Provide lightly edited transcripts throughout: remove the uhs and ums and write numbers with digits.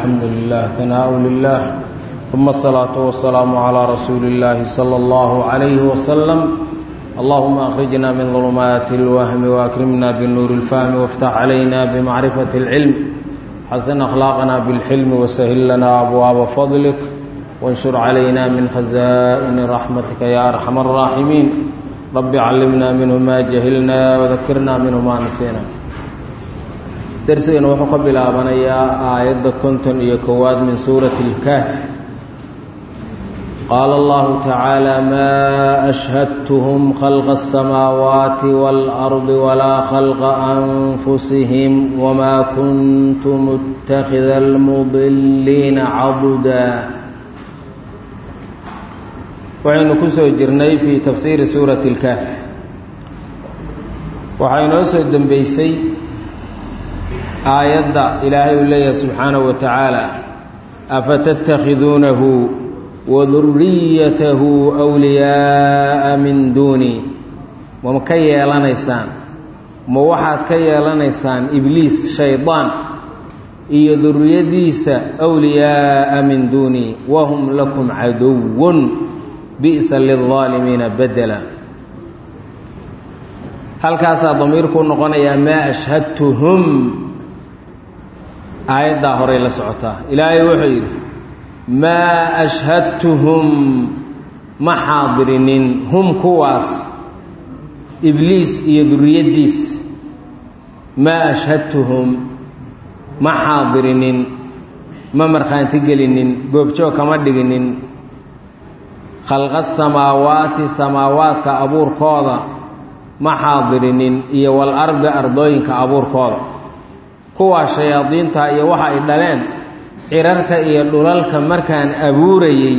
الحمد لله ثناء لله ثم الصلاة والسلام على رسول الله صلى الله عليه وسلم اللهم أخرجنا من ظلمات الوهم وأكرمنا بالنور الفهم وافتح علينا بمعرفة العلم حسن أخلاقنا بالحلم وسهل لنا أبواب فضلك وانشر علينا من خزائن رحمتك يا أرحم الراحمين رب علمنا منه ما جهلنا وذكرنا منه ما نسينا درسنا وحق بلابنيا آيات كنتن يكواد من سورة الكهف قال الله تعالى ما أشهدتهم خلق السماوات والأرض ولا خلق أنفسهم وما كنت متخذ المضلين عضدا وحين كسو جرني في تفسير سورة الكهف وحين أسود دنبيسي آيات إلهي الله سبحانه وتعالى أفتتخذونه وذريته أولياء من دوني ومكي لنيسان موحد كي لنيسان إبليس شيطان إي ذريديس أولياء من دوني وهم لكم عدو بئس للظالمين بدلا هل كاسا ضميركم نقنيا ما أشهدتهم آيات ظاهرة لسعطة إلهي وحيد ما أشهدتهم محاضرين هم كواس إبليس يدريديس ما أشهدتهم محاضرين ما مرخان تقلين قوبشو كمدقين خلق السماوات سماوات كأبور كوضا محاضرين إيا والأرض أرضين كأبور كوضا كوا شياطين تا إيا وحا إدلين cirarka iyo dhulalka markaan abuurayay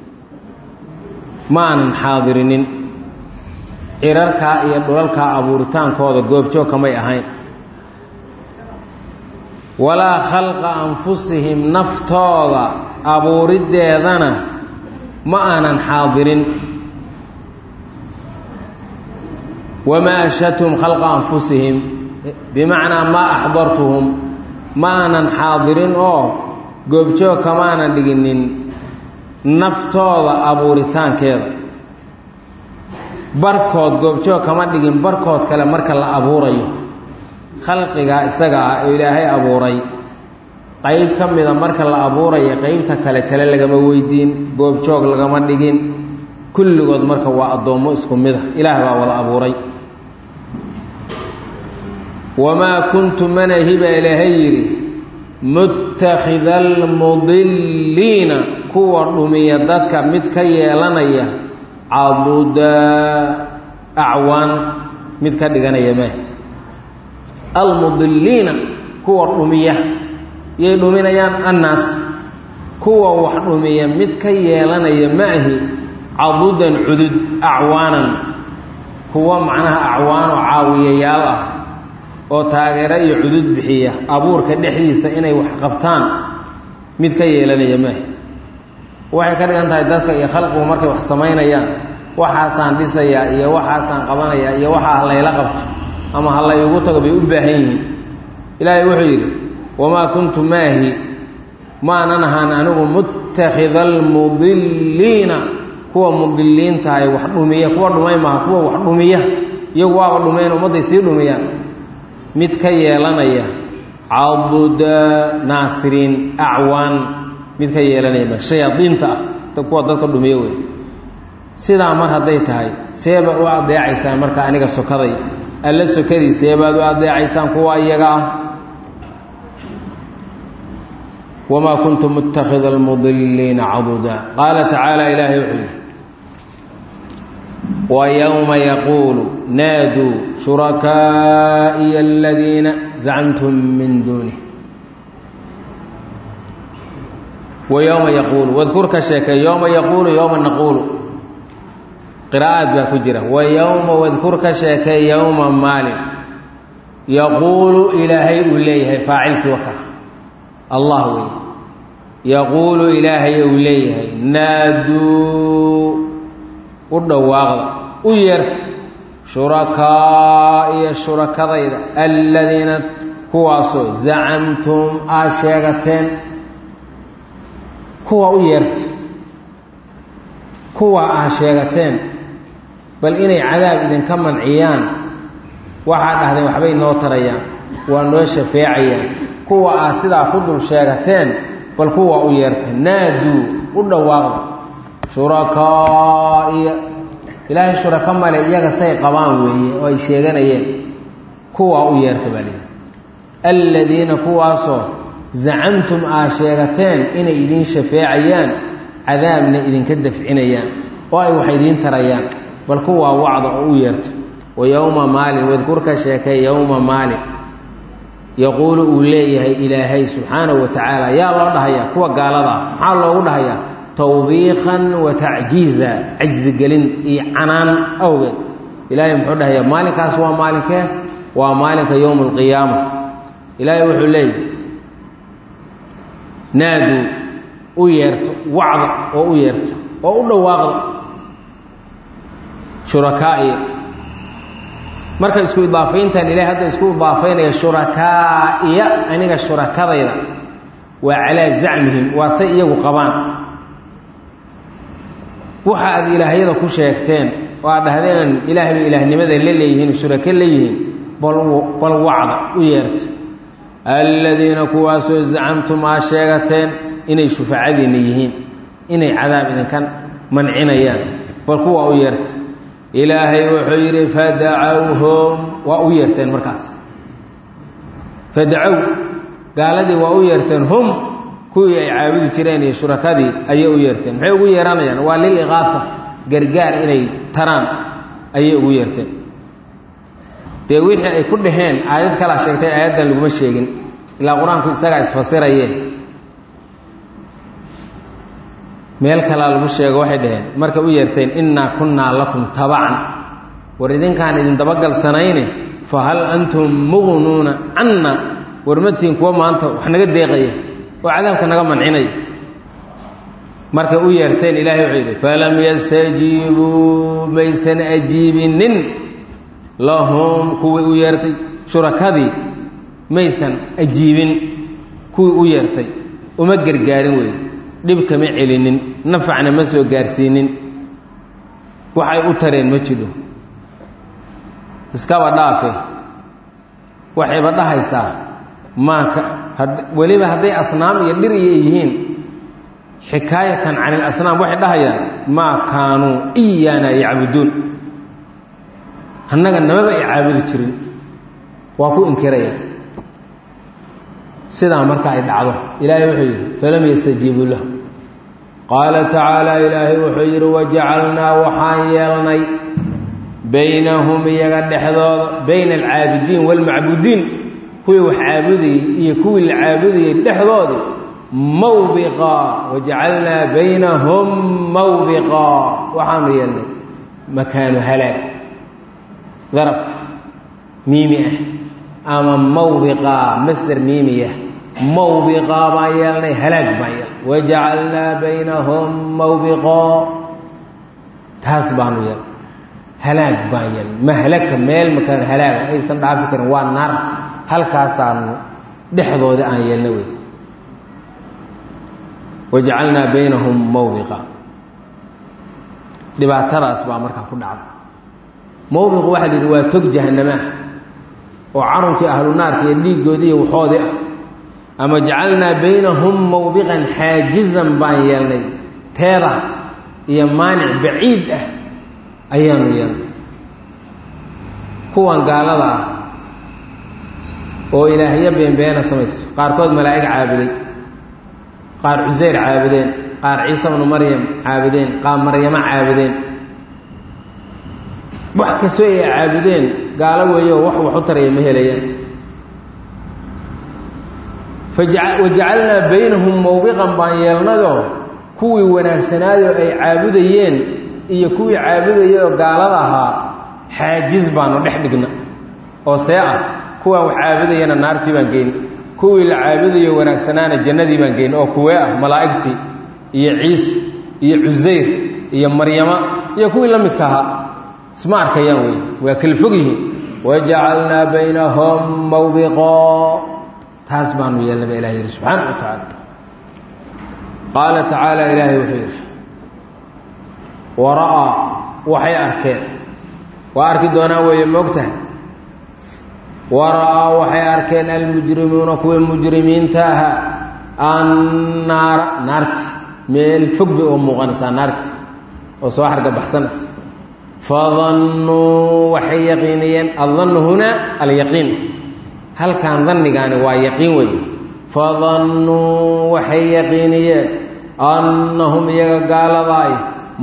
maanan xaadirinin cirarka iyo dhulalka abuuritaankooda goobjoog kamay ahayn walaa khalqa anfusihim naftooda abuurideedana ma aanan xaadirin wamaa ashhadtuhum khalqa anfusihim bimacnaa maa axdartuhum ma aanan xaadirin oo goobjoog kamaanan dhiginin naftooda abuuritaankeeda barkood goobjoog kama dhigin barkood kale marka la abuurayo khalqigaa isaga ah oo ilaahay abuuray qayb ka mida marka la abuurayo qaybta kale tale lagama weydiin goobjoog lagama dhigin kulligood marka waa addoommo isku mid ah ilaah baa wada abuuray wamaa kuntu manahiba ilaahay yidhi muttakhida almudilliina kuwa dhumiya dadka mid ka yeelanaya cadudaa acwaan mid ka dhiganaya meh almudilliina kuwa dhumiya yay dhuminayaan annaas kuwa wax dhumiya mid ka yeelanaya maahi cadudan cudud acwaanan kuwa macnaha acwaan oo caawiyayaal ah oo taageero iyo cudud bixiya abuurka dhexdiisa inay wax qabtaan mid ka yeelanaya maaha waxay ka dhigan tahay dadka iyo khalqigu markay wax samaynayaan waxaasaan dhisayaa iyo waxaasaan qabanayaa iyo waxaa layla qabto ama ha layugu tago bay u baahan yihiin ilaahay wuxuu yidhi wamaa kuntu maahi maanan ahaan anigu muttakhida almudilliina kuwa mudilliintahay wax dhumiya kuwa dhumay maaha kuwa wax dhumiya iyagu waaba dhumeen ummadday sii dhumiyaan mid ka yeelanaya caduda naasiriin acwaan mid ka yeelanaya shayaadiinta ah kuwa dadka dhumiye wey sidaa mar hadday tahay seebaad u adeecaysaan marka aniga sokaday alla sokadii seebaad u adeecaysaan kuwa iyaga ah wamaa kuntu muttakhida almudilliina caduda qaala tacaala ilaahay wuxuu ويوم يقول نادوا شركائي الذين زعمتم من دونه ويوم يقول واذكر كشيك يوم يقول يوم نقول قراءات باكجرة ويوم واذكر كشيك يوم مال يقول إلهي إليه فاعلك وكا الله وي يقول إلهي إليه نادوا ودواغ ويرت شركائي شركائي الذين كواسو زعمتم آشيغتين kuwa u yeerta kuwa ah sheegateen bal inay cadaab idinka manciyaan waxaa dhahdeen waxbay noo tarayaan waa noo shafeecayaan kuwa ah sidaa ku dul sheegateen bal kuwa u yeerta naaduu u dhawaaqda shurakaa'iya ilaahay shuraka male iyaga say qabaan weeye oo ay sheeganayeen kuwa u yeerta baa leeyahay aladiina kuwaasoo zacamtum aa sheegateen inay idiin shafeecayaan cadaabna idinka dafcinayaan oo ay wax idiin tarayaan bal kuwaa wacda oo u yeerto wa yowma maalin wadkurka sheekay yowma maalin yaquulu uu leeyahay ilaahay subxaanahu wa tacaala yaa loo dhahayaa kuwa gaalada ah maxaa loogu dhahayaa tawbiiqan wa tacjiiza cajzigelin iyo canaan awgeed ilaahay muxuu dhahayaa maalinkaas waa maalinkee waa maalinka yowma alqiyaama ilaahay wuxuu leeyahay naaduu u yeerto wacda oo u yeerto oo u dhawaaqda shurakaa'iya marka isku idaafayntan ilaahay hadda isku idaafaynaya shurakaa'iya aniga shurakadayda waa calaa zacmihim waa say iyagu qabaan waxa aad ilaahyada ku sheegteen oo aad dhahdeen ilaahay bay ilaahnimada la leeyihiin shurako leeyihiin bal wacda u yeerta aladiina kuwaasoo zacamtum aa sheegateen inay shufacadiinna yihiin inay cadaab idinka mancinayaan bal kuwa u yeerta ilaahay wuxuu yidhi fadacawhum waa u yeerteen markaas fadacow gaaladii waa u yeerteen hum kuwii ay caabudi jireen iyo shurakadii ayay u yeerteen maxay ugu yeeranayaan waa liliqaafa gargaar inay taraan ayay ugu yeerteen dee wixii ay ku dhaheen aayad kalaa sheegtay aayaddan laguma sheegin ilaa qur-aanku isagaa isfasirayeen meel kalaa lagu sheego waxay dhaheen markay u yeerteen innaa kunnaa lakum tabacan war idinkaan idin dabagalsanayne fa hal antum muqnuuna canna warmatiin kuwa maanta wax naga deeqaya oo cadaabka naga mancinaya markay u yeerteen ilaahay wuxuu yidhi falam yastajiibuu maysan ajiibinin lahum kuwii u yeertay shurakadii maysan ajiibin kuwii u yeertay uma gargaarin wey dhib kama celinin nafacna ma soo gaarsiinin waxay u tareen ma jiro iskaba dhaafe waxayba dhahaysaa maaka weliba hadday asnaam iyo dhir iyo yihiin xikaayatan can ilasnaam waxay dhahayaan maa kaanuu iyaana yacbuduun annaga namaba ay caabudi jirin waa ku inkiraya sidaa marka ay dhacdo ilaahay wuxuu yidhi falam yastajiibuu lahu qaala tacaala ilaahay wuxuu yidhi wajacalnaa waxaan yeelnay baynahum iyaga dhexdooda bayna alcaabidiin waalmacbuudiin kuwii wax caabudayey iyo kuwii la caabudayey dhexdooda mawbiqa wajacalnaa baynahum mawbiqa waxaanu yeelnay makaanu halaag daraf miimi ah ama mawbiqa masder miimiya mawbiqa baan yeelnay halaag baan yeelnay wajacalnaa baynahum mawbiqa taas baanu yeelnay halaag baan yeelnay mahlaka meel makaan halaaga aysan dhaafi karin waa naar halkaasaanu dhexdooda aan yeelnay wey wajacalnaa baynahum mawbiqa dhibaatadaas baa markaa ku dhacday mawbiqu waxaa la yidhi waa tog jahannamaah oo carunkii ahlu naarka iyo dhiiggoodii iyo waxoodii ah ama jacalnaa baynahum mawbiqan xaajizan baan yeelnay teeda iyo maanic baciid ah ayaanu yeelnay kuwan gaalada ah oo ilaahyo beenbeena samayso qaarkood malaa'ig caabuday qaar cuseyr caabudeen qaar ciise bnu maryam caabudeen qaar maryamo caabudeen wax kastoo ay caabudeen gaalo weeyo wax u taraya ma helayaan wajacalnaa baynahum mawbiqan baan yeelnayoo kuwii wanaagsanaayoo ay caabudayeen iyo kuwii caabudayayoo gaalada ahaa xaajiz baanu dhex dhigna oo see ah kuwaan wax caabudayana naartii baan geyn kuwii la caabudayo wanaagsanaana jannadii baan geyn oo kuwee ah malaa'igtii iyo ciise iyo cuseyr iyo maryama iyo kuwii la midka ahaa isma arkayaan wey waa kala fog yihiin wajacalnaa baynahum mawbiqo taas baanu yeelnay ba ilah yidhi subxaana wa tacaala qaala tacaala ilaahay wuxuu yidhi wara'aa waxay arkeen waa arki doonaan weeye moogtahay wara'aa waxay arkeen almujrimuuna kuwii mujrimiinta ahaa annaara naarti meel fog bay oo muuqanaysaa naarti oo soo xarga baxsanaysa fadannuu waxay yaqiiniyeen addannu hunaa alyaqiin halkan dannigaani waa yaqiin weeye fadannuu waxay yaqiiniyeen annahum iyaga gaaladaay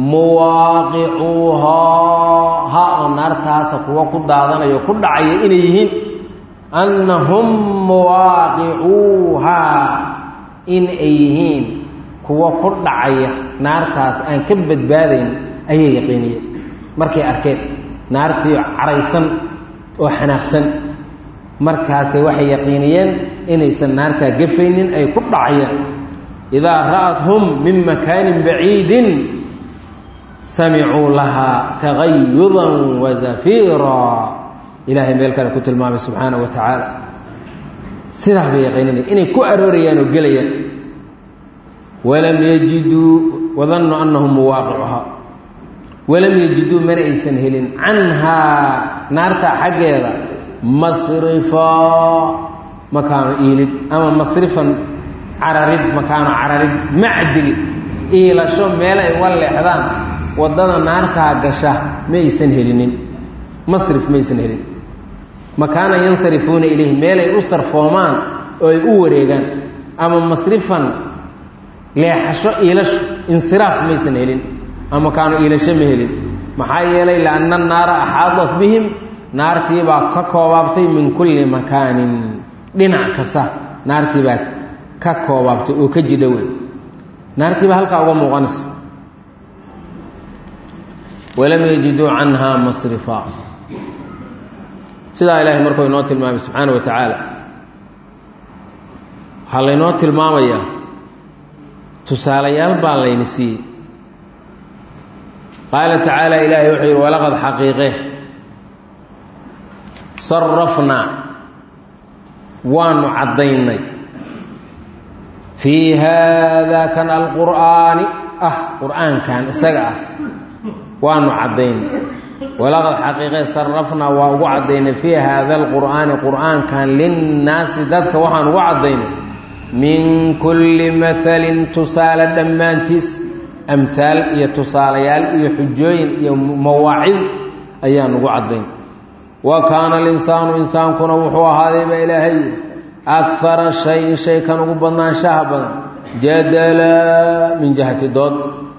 muwaaqicuuhaa ha oo naartaasa kuwa ku daadanayo ku dhacaya inay yihiin annahum muwaaqicuuhaa in ay yihiin kuwa ku dhacaya naartaas aan ka badbaadayn ayay yaqiiniyeen markay arkeen naartii caraysan oo xanaaqsan markaasay waxay yaqiiniyeen inaysan naartaa gafaynin ay ku dhacayaan idaa ra'athum min makaanin baciidin samicuu lahaa tagayudan wa zafiiraa ilaahay meel kale ku tilmaamay subxaanahu wa tacaala sidaa bay yaqiininaya inay ku aroorayaan oo gelayaan walam yajiduu wadannuu annahum muwaaqicuhaa walam yajiduu mana aysan helin canhaa naartaa xaggeeda masrifaa makaano iilid ama masrifan cararid makaano cararid macdil iilasho meel ay uga leexdaan waddada naartaa gasha ma aysan helinin masrif ma aysan helin makaana yansarifuuna ilayhi meel ay u sarfoomaan oo ay u wareegaan ama masrifan leexasho iilasho insiraaf maysan helin ama makaano iilasho ma helin maxaa yeelay lianna annaara axaadat bihim naartii baa ka koobaabtay min kulli makaanin dhinac kasta naartii baa ka koobaabtay oo ka jidha wey naartii baa halkaa uga muuqanaysa walam yajiduu canhaa masrifaa sidaa ilaahay markuu inoo tilmaamay subxaana wa tacaala waxaa laynoo tilmaamayaa tusaalayaal baa layni siiyey qaala tacaala ilaahay wuxuu yidhi walaqad xaqiiqe sarafnaa waanu caddaynay fii haadaa kan alqur'aani qur'aankan isaga waanu caddaynay walaqad xaqiiqe sarafnaa waa ugu caddaynay fii haada alqur'aani qur'aankan linnaasi dadka waxaan ugu caddaynay min kulli mahalin tusaale dhammaantiis amhaal iyo tusaalayaal iyo xujooyin iyo mawaacid ayaan ugu caddaynay wa kaana alinsaanu insaankuna wuxuu ahaaday baa ilaahay yidhi akara shayin shay kan ugu badnaanshaha badan jadala min jihati dood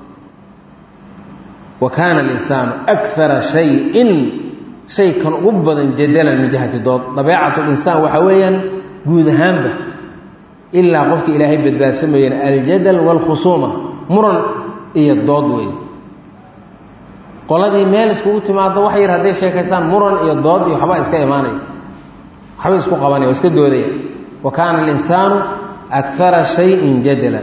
wa kaana alinsaanu akara shayin shay kan ugu badan jadalan min jihati dood dabeecatulinsaan waxaa weeyaan guud ahaanba ilaa qofka ilaahay badbaadsamayeen aljadal waalkhusuuma muran iyo dood weyn qoladii meel iskugu timaado wax yar hadday sheekaysaan muran iyo dood iyo waxba iska imaanaya waxba isku qabanaya oo iska doodaya wa kaana alinsaanu akara shayin jadalan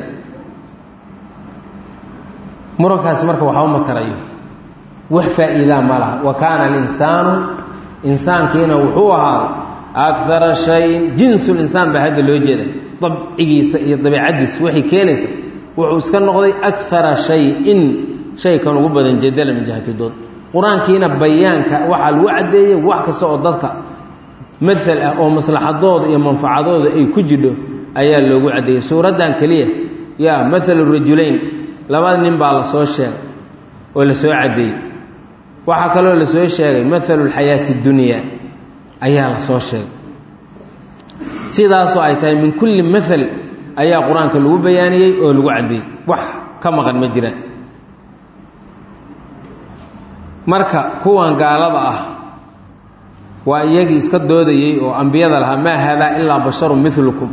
murankaasi marka waxba ma tarayo wax faa'iidaa ma laha wa kaana alinsaanu insaankiina wuxuu ahaaday akara shayin jinsulinsaan baa hadda loo jeeda dabcigiisa iyo dabeicaddiisa waxay keenaysa wuxuu iska noqday akara shayin shay kan ugu badan jadala min jihati dood qur-aankiina bayaanka waxaa lagu caddeeyey wax kasta oo dadka maal ah oo maslaxadooda iyo manfacadooda ay ku jidho ayaa loogu caddeeyey suuraddan keliya yaa maalu rajulayn labada nin baa la soo sheegay oo la soo caddeeyey waxaa kaloo la soo sheegay maalu lxayaati اdunyaa ayaa la soo sheegay sidaasoo ay tahay min kulli maal ayaa qur-aanka lagu bayaaniyey oo lagu caddeeyey wax ka maqan ma jiraan marka kuwan gaalada ah waa iyagii iska doodayey oo ambiyada lahaa maa haadaa ilaa basharu milukum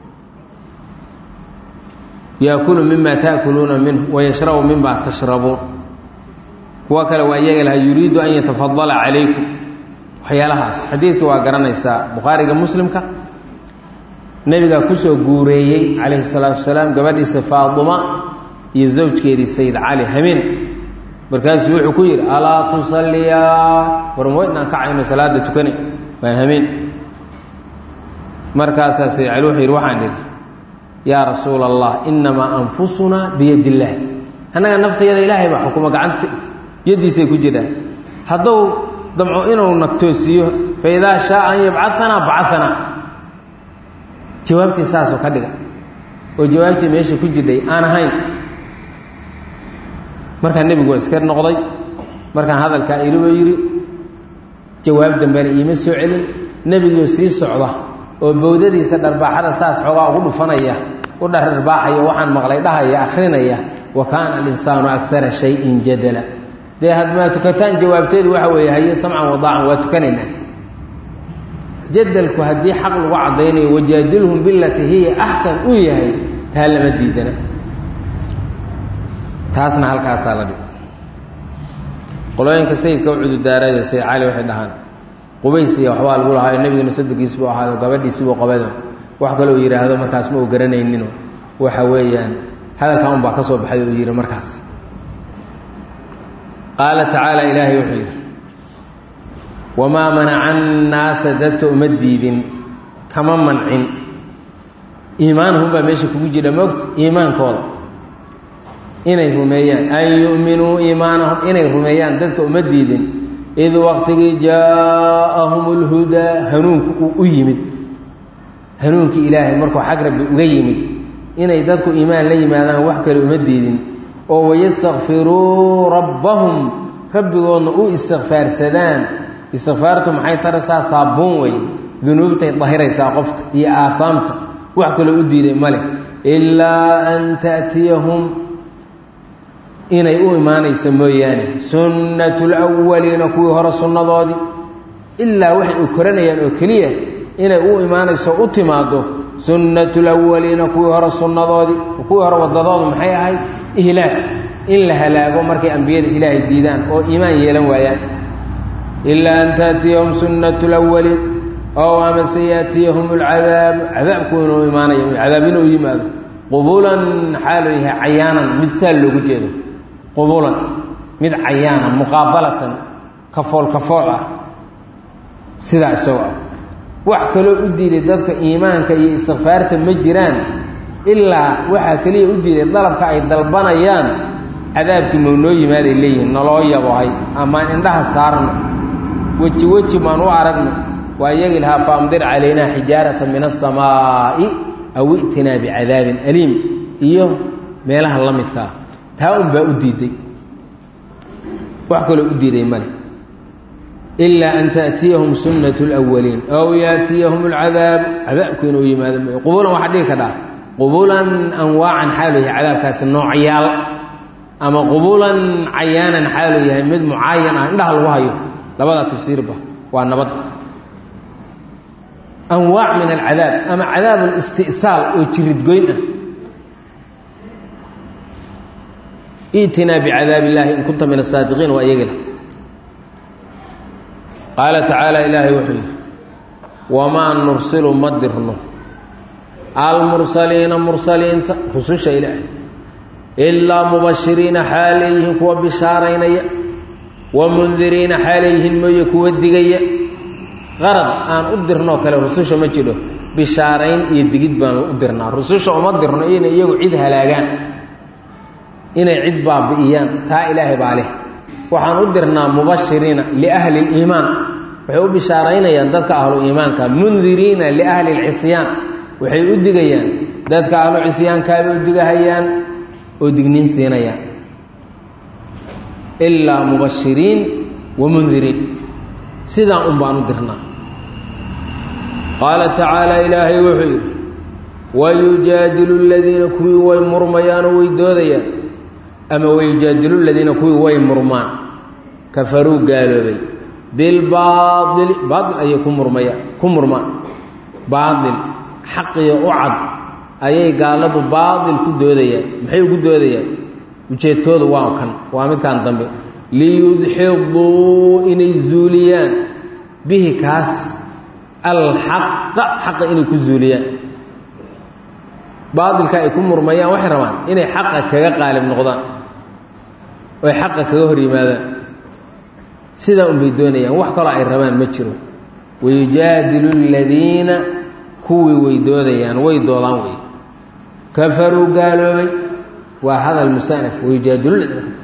yaakulu mima taakuluuna minhu wayashrabu mima tashrabuun kuwa kale waa iyaga lahaa yuriidu an yatafadala calaykum waxyaalahaas xadiidkii waa garanaysaa bukhaariga muslimka nebigaa kusoo guureeyey calayhi salaatu wasalaam gabadhiisa faaduma iyo zawjkeedii sayid cali hameen markaasuu wuxuu ku yidhi alaa tusalliyaa warmaweydnaan kacayno salaada tukane waa hameen markaasaa sayid cali wuxuu yidhi waxaan idhi yaa rasuula allah inamaa anfusunaa biyadi illaah annaga naftayada ilaahay baa xukuma gacanta yaddiisay ku jiraan hadduu damco inuu nagtoosiiyo fa idaa shaaa an yabcaanaa bacaanaa jawaabtii saasoo ka dhiga oo jawaabtii meesha ku jirdhay aan ahayn markaa nebigu waa iska noqday markaan hadalkaa ilibuu yidhi jawaab dambena iima soo celin nebiguu sii socda oo bowdadiisa dharbaaxada saas xoogaa ugu dhufanaya u dharbaaxaya waxaan maqlay dhahaya akhrinaya wa kaana alinsaanu akara shayin jadala dee hadmaa tukataan jawaabteedu waxa weeye haye samcan wadaacan waa tukanaynaa jadalku haddii xaq lagu caddaynayo wajaadilhum bilatii hiya axsan uu yahay taa lama diidana taasna halkaasaa la dhig qolooyinka sayidka u cudurdaarada sayid cali waxay dhahaan qubaysiya waxbaa lagu lahaayo nebigana sadegiis buu ahaado gabadhiisibuu qabado wax kaloo yidhaahdo markaas ma uu garanaynino waxa weeyaan hadalkaa un baa ka soo baxay uu yidhi markaas qaala tacaala ilaahay wuxuu yidhi wamaa manaca annaasa dadka uma diidin kama mancin iimaanahum baa meesha kugu jira moogta iimaankooda inay rumeeyaan an yu'minuu iimaanahum inay rumeeyaan dadka uma diidin id waqtigii jaaahum اlhudaa hanuunku uu u yimid hanuunkii ilaahay markuu xag rabbi uga yimid inay dadku iimaan la yimaadaan wax kale uma diidin oo wayastakfiruu rabbahum rabbigoodna u istikfaarsadaan istikfaartu maxay taraysaa saabuun wey dunuubtay dahiraysaa qofka iyo aahaamta wax kaloo u diiday ma leh ilaa an ta'tiyahum inay u imaanayso mooyaane sunnatu lwaliina kuwii hore sunnadoodii ilaa waxay u koranayaan oo keliya inay u imaanayso u timaado sunnatu lwaliina kuwii hore sunnadoodii kuwii hore wadadoodu maxay ahayd ihlaag in la halaago markay ambiyada ilaahay diidaan oo iimaan yeelan waayaan ilaa an taatiyahum sunnatu lwaliin ow amase yaatiyahum alcadaabu cadaabku inuu imaanayo cadaab inuu yimaado qubulan xaaluu yahay cayaanan mid saal loogu jeedo qubulan mid cayaana muqaabalatan kafool kafool ah sidaa isagoo ah wax kaloo u diiday dadka iimaanka iyo istikfaarta ma jiraan ilaa waxaa keliya u diiday dalabka ay dalbanayaan cadaabkii mawnoo yimaaday leeyihin naloo yabohay amaan indhaha saarno weji weji maan u aragno waa iyagii lahaa faamdir calaynaa xijaarata min asamaa'i aw i'tinaa bicadaabin aliim iyo meelaha la midka ah taa un baa u diiday wax kaloo u diiday male ilaa an ta'tiyahum sunnatu lwaliin aw yaatiyahum alcadaab cadaabku inuu yimaado qubulan waxaa dhigi kadhaa qubulan anwaacan xaaluu yahay cadaabkaasi noocyaal ama qubulan cayaanan xaaluu yahay mid mucaayan ah indhaha lagu hayo labada tafsiirba waa nabad anwaac min alcadaab ama cadaab alisti'saal oo jiridgoyn ah itinaa bicadaab illaahi in kunta min asaadiqiin waa iyagila qaala tacaala ilaahay wuxuu yidhi wamaa nursilu ma dirno almursaliina mursaliinta rususha ilaahay ilaa mubashiriina xaalayyihiin kuwa bishaaraynaya wa mundiriina xaalayyihiin mooye kuwa digaya qarad aan u dirnoo kale rususha ma jiro bishaarayn iyo digid baanu u dirnaa rususha uma dirno inay iyagu cid halaagaan inay cid baabi'iyaan taa ilaahay baa leh waxaan u dirnaa mubashiriina liahli اliimaan waxay u bishaaraynayaan dadka ahlu iimaanka mundiriina liahli اlcisyaan waxay u digayaan dadka ahlu cisyaankaabay u digahayaan oo digniin siinayaan ilaa mubashiriin wa mundiriin sidaa un baan u dirnaa qaala tacaala ilaahay wuxuu yidhi wayujaadilu ladiina kuwii way murmayaanoo way doodayaan ama wayujaadilu ladiina kuwii way murmaan kafaruu gaaloobay bilbaaili baail ayay ku murmaan baail xaqiyo u cad ayay gaaladu baail ku doodayaan maxay ugu doodayaan ujeedkoodu waa kan waa midkaan dambe liyudxiduu inay zuuliyaan bihi kaas alxaqa xaqa inay ku zuuliyaan baailka ay ku murmayaan waxay rabaan inay xaqa kaga qaalib noqdaan oy xaqa kaga hor yimaadaan sidaa unbay doonayaan wax kaloo ay rabaan ma jiro wayujaadilu ladiina kuwii way doodayaan way doodaan wey kafaruu gaaloobay waa hadal mustanaf wayjaadilun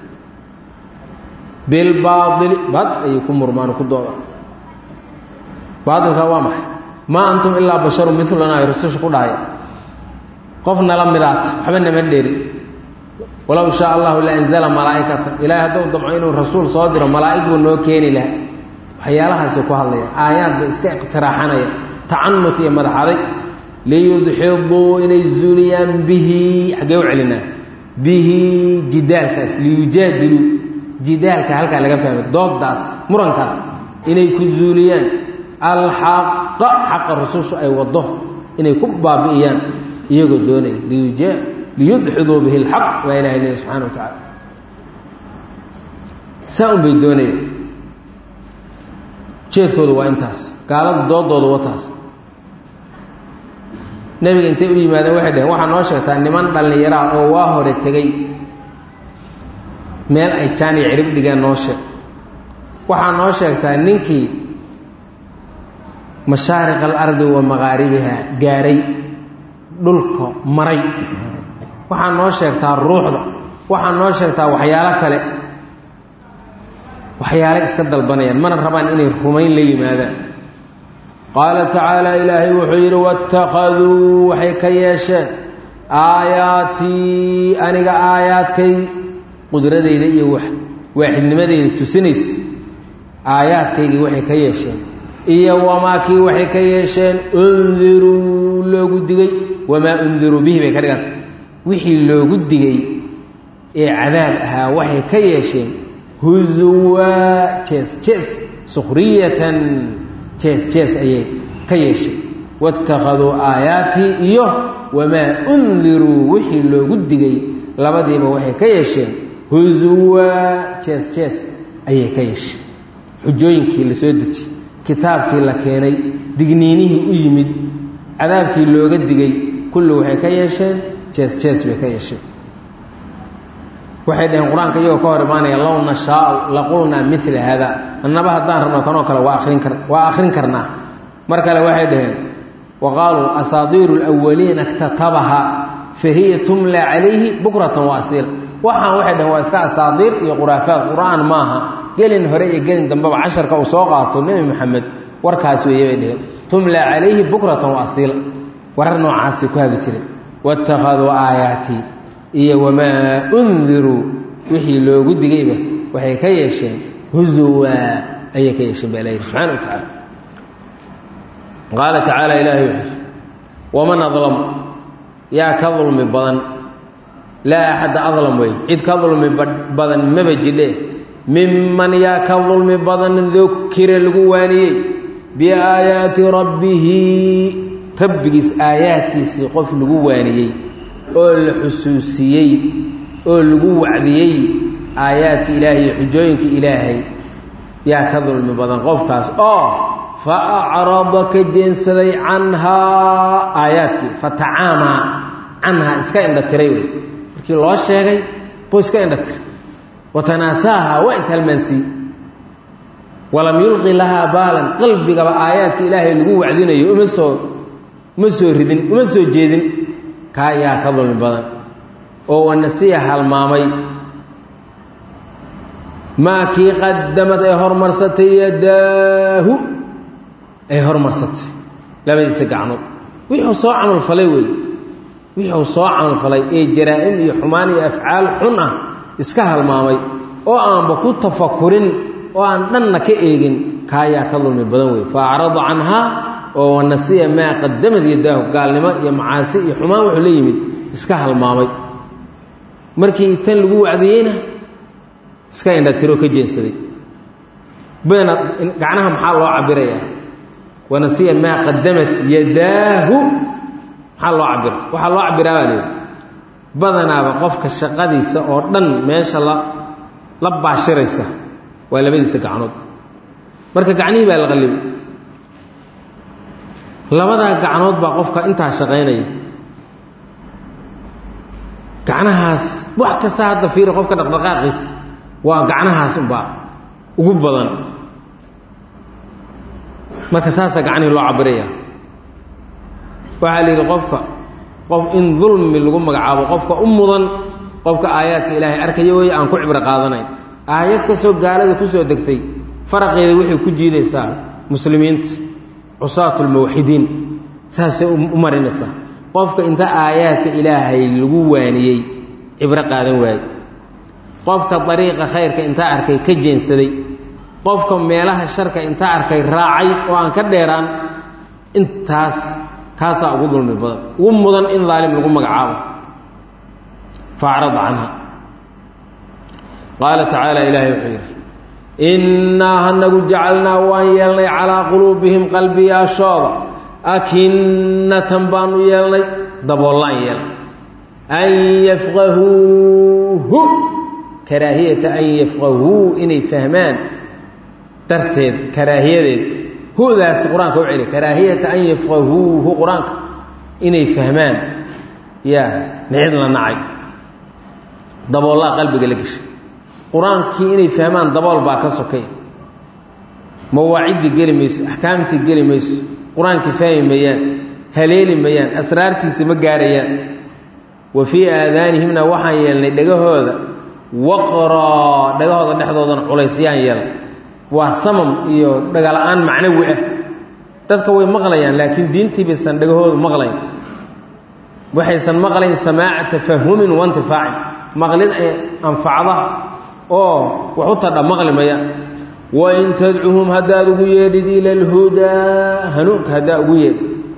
bilbaadili bad ayay ku murmaan ku dooda baadilka waa maxay maa antum ilaa basharu miluna ay rususha ku dhahaya qofna la midaata waxba nama dheerin walow shaa allahu la anzala malaa'ikata ilaahay hadduu damco inuu rasuul soo diro malaa'ig buu noo keeni laha waxyaalahaasi ku hadlaya aayaad ba iska iqtiraaxanaya tacanut iyo madaxaday liyudxiduu inay zuuliyaan bihi xaggee u celinaa bihi jidaalkaas liyujaadiluu jidaalka halkaa laga fahmay dooddaas murankaas inay ku zuuliyaan alxaqa xaqa rusushu ay waddo inay ku baabi'iyaan iyagoo doonaya liyudxiduu bihi alxaq waa ilahay leeyahy subxana wa tacaala saa un bay doonaya jeedkoodu waa intaas gaalada doodooda wataas nebiga intay u yimaadeen waxay dhaheen waxaa noo sheegtaa niman dhallinyaraa oo waa hore tegey meel ay jaan iyo cirib dhigeen noo sheeg waxaa noo sheegtaa ninkii mashaariq alardi wa maqaaribiha gaaray dhulka maray waxaa noo sheegtaa ruuxda waxaa noo sheegtaa waxyaalo kale waxyaale iska dalbanayaan mana rabaan inay rumayn la yimaadaan qaala tacaala ilaahay wuxuu yidhi waاtakhaduu waxay ka yeesheen aayaatii aniga aayaadkay qudradayda iyo waaxidnimadayda tusinaysa aayaadkaygii waxay ka yeesheen iyo wamaakii waxay ka yeesheen undiruu loogu digay wamaa undiruu bihi bay ka dhiganta wixii loogu digay ee cadaab ahaa waxay ka yeesheen huzuwa jees jees sukhriyatan jees jees ayay ka yeesheen waاtakhaduu aayaatii iyo wamaa undiruu wixii loogu digay labadiiba waxay ka yeesheen huzuwa jees jees ayay ka yeesheen xujooyinkii la soo dejiyey kitaabkii la keenay digniinihii u yimid cadaabkii looga digay kulli waxay ka yeesheen jees jees bay ka yeesheen waxay dhaheen qur-aanka iyagoo ka hor imaanaya low nashaau laqulnaa mila haada annaba haddaan rabno kanoo kale waa akhrin karnaa mar kale waxay dhaheen wa qaaluu asaadiiru اlawaliina اktatabaha fahiya tumla calayhi bukratan wa asiila waxaan waxay dhaheen waa iska asaadiir iyo khuraafaad qur-aan maaha gelin hore iyo gelin dambeba casharka uu soo qaato nebi moxamed warkaas weeye bay dhaheen tumla calayhi bukratan wa asiila warar noocaasay ku hadli jireen waاtakhaduu aayaatii iyo wamaa undiruu wixii loogu digayba waxay ka yeesheen huzuwa ayay ka yeesheen baa ilahi subxana wa tacaala qaala tacaala ilaahay wuxuu yidhi waman adlam yaa ka dulmi badan laa axadda adlam wey cid ka dulmi badan maba jidhe miman yaa ka dulmi badan dukira lagu waaniyey biaayaati rabbihi rabbigiis aayaadkiisii qof lagu waaniyey oo la xusuusiyey oo lagu wacdiyey aayaadka ilaahay iyo xujooyinka ilaahay yaa ka dulmi badan qofkaas oo fa acrada ka jeensaday canhaa aayaadkii fatacaamaa canhaa iska indhatiray wey markii loo sheegay buu iska indhatiray watanaasaaha waa ishalmaansii walam yulqi lahaa baalan qalbigaba aayaadka ilaahay lagu wacdinayo uma soo ridin uma soo jeedin kaa yaa ka dulmi badan oo wanasiya halmaamay maa kii qadamad ay hormarsatay yadaahu ay hormarsatay labadiisa gacnood wixuu soo camalfalay wey wixuu soo camalfalay ee jaraa-im iyo xumaan iyo afcaal xun ah iska halmaamay oo aanba ku tafakurin oo aan dhanna ka eegin kaa yaa ka dulmi badan wey fa acrada canhaa oo wanasiya maa qadamad yadaahu gaalnimo iyo macaasi iyo xumaan wuxuu la yimid iska halmaamay markii tan lagu wacdiyeyna iska indhatiroo ka jeensaday bayna gacnaha maxaa loo cabirayaa wanasiya maa qadamat yadaahu maxaa loo cabira waxaa loo cabiraa baa leehi badanaaba qofka shaqadiisa oo dhan meesha la baashiraysa waa labadiisa gacnood marka gacnihii baa la qallibay labadaa gacnood baa qofka intaa shaqaynaya gacnahaas wax kasta hadda fiiri qofka dhaqdhaqaaqiis waa gacnahaas unbaa ugu badan marka saasaa gacnihii loo cabiraya waxaa la yidhi qofka qof in dulmi lagu magacaabo qofka u mudan qofka aayaadka ilaahay arkayo way aan ku cibro qaadanayn aayad ka soo gaalada ku soo degtay faraqeeda wixii ku jiidaysaa muslimiinta cusaatul muwahhidiin saasay u marinaysaa qofka inta aayaadka ilaahay lagu waaniyey cibro qaadan waayey qofka dariiqa khayrka inta arkay ka jeensaday qofka meelaha sharka inta arkay raacay oo aan ka dheeraan intaas kaasaa ugu dulmi badan ugu mudan in daalim lagu magacaabo faacrad canha qaala tacaala ilaahay wuxuu yidhi innaa hanagu jacalnaa waan yeelnay calaa quluubihim qalbiyaashooda akinnatan baanu yeelnay daboollaan yeelnay an yafqahuuhu karaahiyata an yafqahuu inay fahmaan darteed karaahiyadeed hudaas qur-aanka u celi karaahiyata an yafqahuuhu qur-aanka inay fahmaan yaa nicid la nacay daboollaa qalbiga la geshay qur-aankii inay fahmaan dabool baa ka sokay mawaaciddii geli mayso axkaamtii geli mayso qur-aankii fahmi mayaan haleeli mayaan asraartiisa ma gaarayaan wa fii aadaanihimna waxaan yeelnay dhegahooda waqraa dhegahooda dhexdoodana culaysyaan yeelnay waa samam iyo dhagala-aan macnawi ah dadka way maqlayaan laakiin diintii baysan dhagahoodu maqlayn waxaysan maqlayn samaaca tafahumin waintifaacin maqlid ay anfacda oo wax u tadha maqli maya wain tadcuhum haddaad ugu yeedhid ila alhudaa hanuunka haddaa ugu yeedh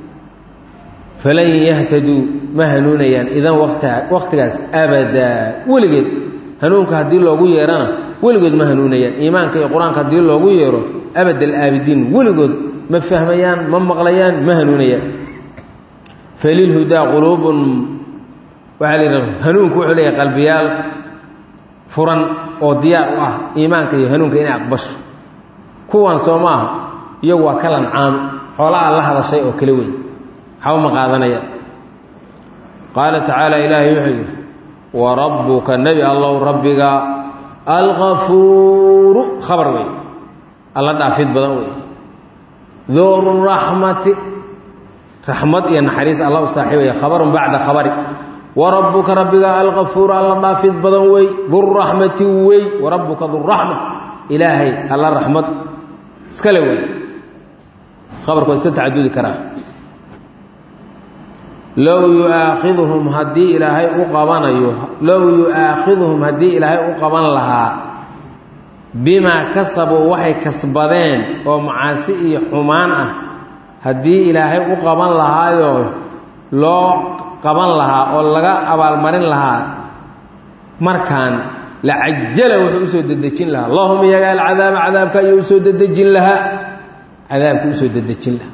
falan yahtaduu ma hanuunayaan idan waqtigaas abadaa weligeed hanuunka haddii loogu yeerana weligood ma hanuunayaan iimaanka iyo qur-aanka haddii loogu yeero abad alaabidiin weligood ma fahmayaan ma maqlayaan ma hanuunayaan falilhudaa quluubun waxaa la yidhahda hanuunku wuxuu leeyahay qalbiyaal furan oo diyaar u ah iimaanka iyo hanuunka inay aqbasho kuwan soo ma aha iyagu waa ka lancaamo xoolaha la hadashay oo kale wey waxba ma qaadanaya qaala tacaala ilaahay wuxuu yidhi wa rabbuka nebi allow rabbiga algafuuru khabar wey alla dhaafid badan wey duu raxmati raxmad iyo naxariis alla u saaxiibaya khabarun bacda khabari warabbuka rabbiga algafuur alla dhaafid badan wey duraxmati wey warabbuka duraxma ilaahay alla raxmad iskale wey khabarku waa iska tacadudi karaa low yu'aakhiduhum haddii ilaahay u qabanayo low yu'aakhiduhum haddii ilaahay u qaban lahaa bimaa kasabuu waxay kasbadeen oo macaasi iyo xumaan ah haddii ilaahay u qaban lahaayoo loo qaban lahaa oo laga abaalmarin lahaa markaan la cajala wuxuu usoo dedejin lahaa allahuma iyaga alcadaaba cadaabka ayuu usoo dedejin lahaa cadaabka usoo dedejin lahaa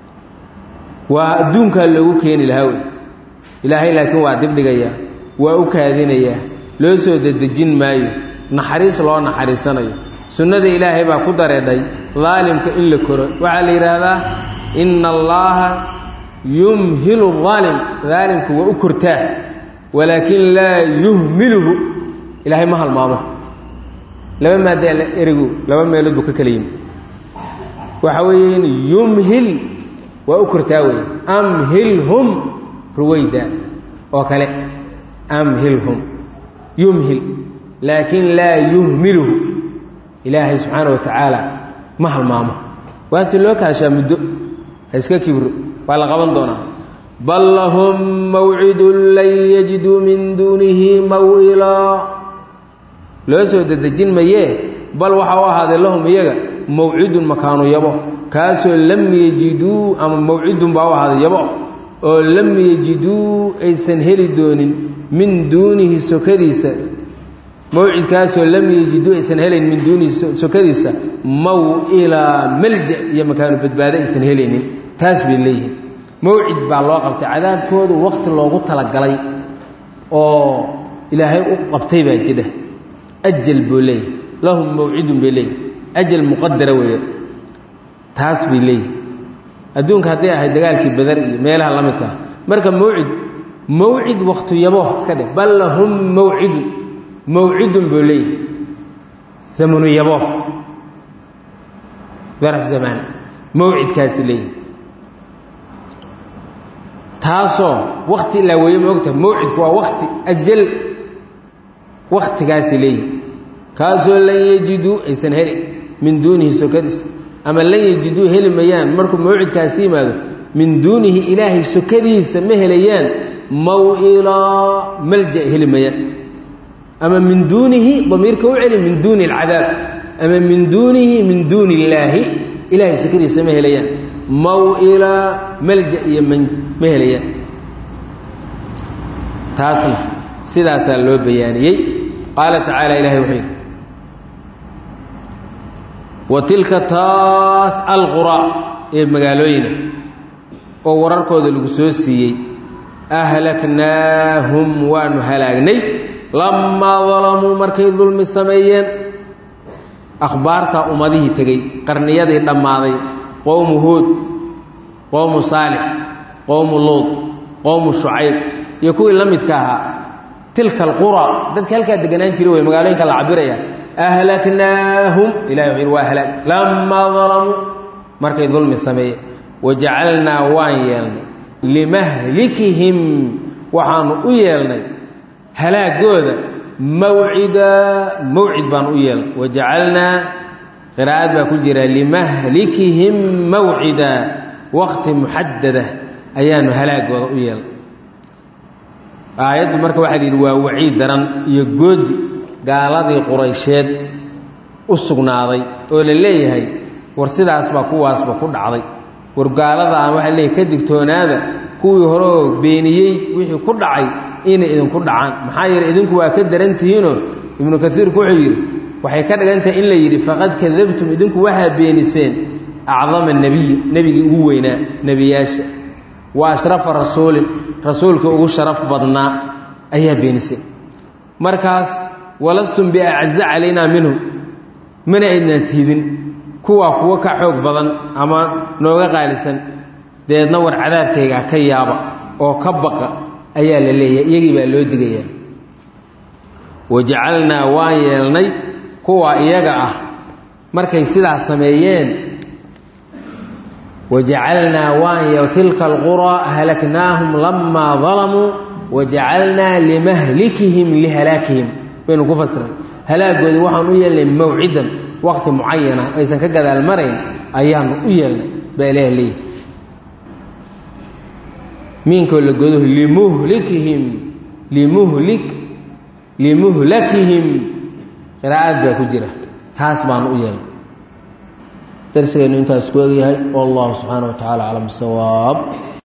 waa adduunkaa loogu keeni lahaa wey ilaahay laakiin waa dibdhigayaa waa u kaadinayaa loo soo dedejin maayo naxariis loo naxariisanayo sunnada ilaahay baa ku dareedhay daalimka in la koro waxaa la yidhaahdaa ina allaha yumhilu aalim daalimku waa u kortaa walaakin laa yuhmiluhu ilaahay ma halmaamo laba maada erigu laba meelood buu ka kala yimi waxa weeye yumhil waa u kortaa wey amhilhum ruwayda oo kale amhilhum yumhil laakin laa yuhmiluhu ilaahay subxaana wa tacaala ma halmaamo waase loo kaashaa muddo ha iska kibro waa la qaban doonaa bal lahum mawcidun lan yajiduu min duunihi maw'ilaa loo soo dedejin mayee bal waxa u ahaaday lahum iyaga mawcidun makaanu yabo kaasoo lam yajiduu ama mawcidun baa u ahaaday yabo oo lam yajiduu aysan heli doonin min duunihi sokadiisa mawcidkaasoo lam yajiduu aysan helayn min duunihi sokadiisa maw'ilaa malja iyo makaanu badbaado aysan helaynin taas bay leeyihiin mawcid baa loo qabtay cadaabkoodu waqti loogu talagalay oo ilaahay u qabtay baa jidha ajal buu leeyahy lahum mawcidun bay leeyihi ajal muqadara weeye taas bay leeyihi adduunka hadday ahay dagaalkii badar iyo meelaha la midka ah marka mawcid waqtu yabo iska dheh bal lahum mawcidun buu leeyahy zamanu yabo daraf zamaan mawcidkaasi leeyihi تاسو وقت لا ويم وقت موعد كوا وقت أجل وقت كاسلي كاسو لن يجدوا إسنهري من دونه سكدس أما لن يجدوا هل ميان مركم موعد كاسيم هذا من دونه إلهي سكدس مهليان موئلا ملجأ هل ميان أما من دونه ضمير كوعلي من دون العذاب أما من دونه من دون الله إلهي سكدس مهليان موئلا ملجأ يمن مهليان تاسنا سيداسا لو بيانيي قال تعالى إلهي وحيد وتلك تاس القرى مغالوين او ورarkooda lagu soo siiyay ahlaknaahum wa nuhalagnay lamma zalamu markay dulmi sameeyeen akhbaarta umadihi tagay qarniyadii dhamaaday qowm hud qowm salih qowm lut qowm shuayb iyo kuwii la midka ahaa tilka alqura dadka halka deganaan jiray way magaalooyinka la cabiraya أهلكناهم إلهي وأهلك لما ظلموا مركي ظلم السماء وجعلنا وانيلنا لمهلكهم وحان أيلنا هلاك جوذا موعد بان أيلنا وجعلنا قراءات بكجرة لمهلكهم موعدا وقت محددة أيان هلاك جوذا أيلنا آيات مركي واحد وعيد دران يقود gaaladii quraysheed u sugnaaday oo la leeyahay war sidaas ba kuwaasba ku dhacday war gaalada aan waxa leeyahay ka digtoonaada kuwii hore beeniyay wixii ku dhacay inay idin ku dhacaan maxaa yeelay idinku waa ka darantihiino ibnu kathiir ku xiyir waxay ka dhigantahay in la yiri faqad kadabtum idinku waxa beeniseen acdama nabigi ugu weynaa nabiyaasha wa ashrafa rasuulka ugu sharaf badnaa ayaa beeniseen markaas ولستم بأعز علينا منهم من أيدنا تهدين كوا كحوك بدن أما نوغا غالسا دي نور عذاب كيابا أو كبقى أيال اللي يجب أن يدقيا وجعلنا وايلني كوا إيقا مركي سلع سميين وجعلنا وايل تلك القرى هلكناهم لما ظلموا وجعلنا لمهلكهم لهلاكهم بينو كفسر هلاغودي waxaan u yeelnay mawcidan waqti muayana aysan ka gadaal marayn ayaan u yeelnay beelay minko la godo limuhlikihim qiraa'ad ba ku jira taas baan u yeelnay darsigeenu intaas ku yahay wallahu subhanahu wa ta'ala alam sawab